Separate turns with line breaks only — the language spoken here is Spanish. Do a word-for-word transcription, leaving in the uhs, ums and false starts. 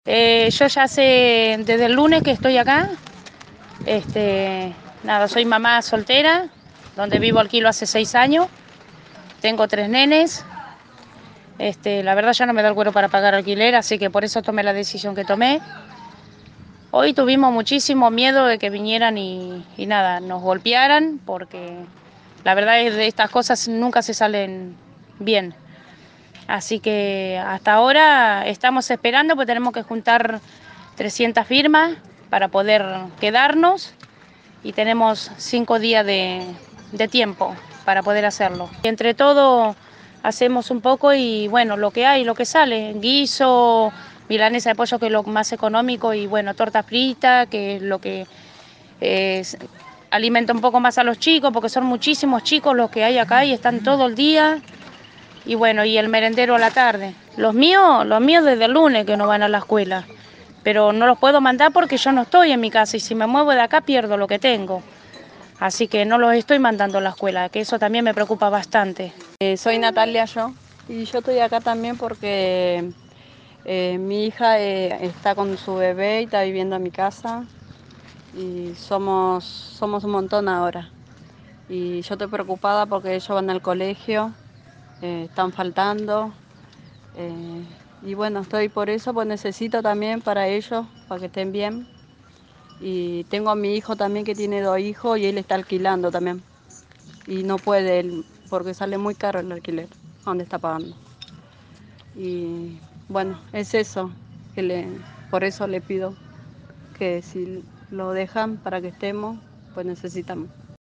Eh, yo ya hace desde el lunes que estoy acá. Este, nada, soy mamá soltera, donde vivo alquilo hace seis años. Tengo tres nenes. Este, la verdad ya no me da el cuero para pagar alquiler, así que por eso tomé la decisión que tomé. Hoy tuvimos muchísimo miedo de que vinieran y, y nada, nos golpearan, porque la verdad es de estas cosas nunca se salen bien. Así que hasta ahora estamos esperando, pues tenemos que juntar trescientas firmas para poder quedarnos y tenemos cinco días de, de tiempo para poder hacerlo. Y entre todo hacemos un poco y bueno, lo que hay, lo que sale, guiso, milanesa de pollo que es lo más económico y bueno, torta frita, que es lo que eh, alimenta un poco más a los chicos, porque son muchísimos chicos los que hay acá y están todo el día. Y bueno, y el merendero a la tarde. Los míos, los míos desde el lunes que no van a la escuela, pero no los puedo mandar porque yo no estoy en mi casa y si me muevo de acá pierdo lo que tengo. Así que no los estoy mandando a la escuela, que eso también me preocupa bastante.
Eh, soy Natalia yo y yo estoy acá también porque eh, mi hija eh, está con su bebé y está viviendo en mi casa y somos, somos un montón ahora. Y yo estoy preocupada porque ellos van al colegio, eh, están faltando. Eh, y bueno, estoy por eso, pues necesito también para ellos, para que estén bien. Y tengo a mi hijo también que tiene dos hijos y él está alquilando también. Y no puede él, porque sale muy caro el alquiler, donde está pagando. Y bueno, es eso, que le, por eso le pido que si lo dejan para que estemos, pues necesitamos.